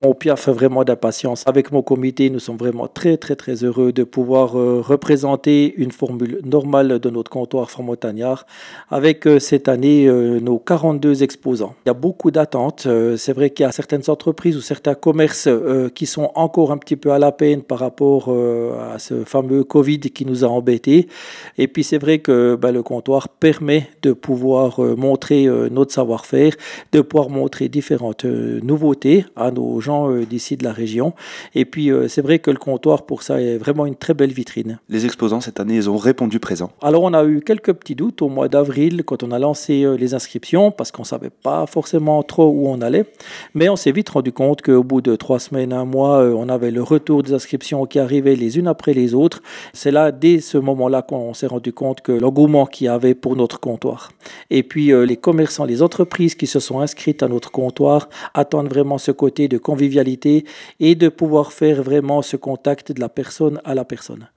On piaffe vraiment d'impatience. Avec mon comité, nous sommes vraiment très, très, très heureux de pouvoir représenter une formule normale de notre comptoir Franc-Montagnard avec cette année nos 42 exposants. Il y a beaucoup d'attentes. C'est vrai qu'il y a certaines entreprises ou certains commerces qui sont encore un petit peu à la peine par rapport à ce fameux Covid qui nous a embêtés. Et puis c'est vrai que le comptoir permet de pouvoir montrer notre savoir-faire, de pouvoir montrer différentes nouveautés à nos gens d'ici de la région. Et puis, c'est vrai que le comptoir, pour ça, est vraiment une très belle vitrine. Les exposants, cette année, ils ont répondu présent. Alors, on a eu quelques petits doutes au mois d'avril quand on a lancé les inscriptions parce qu'on ne savait pas forcément trop où on allait. Mais on s'est vite rendu compte qu'au bout de 3 semaines, un mois, on avait le retour des inscriptions qui arrivaient les unes après les autres. C'est là, dès ce moment-là, qu'on s'est rendu compte que l'engouement qu'il y avait pour notre comptoir. Et puis, les commerçants, les entreprises qui se sont inscrites à notre comptoir attendent vraiment ce côté de convivialité et de pouvoir faire vraiment ce contact de la personne à la personne.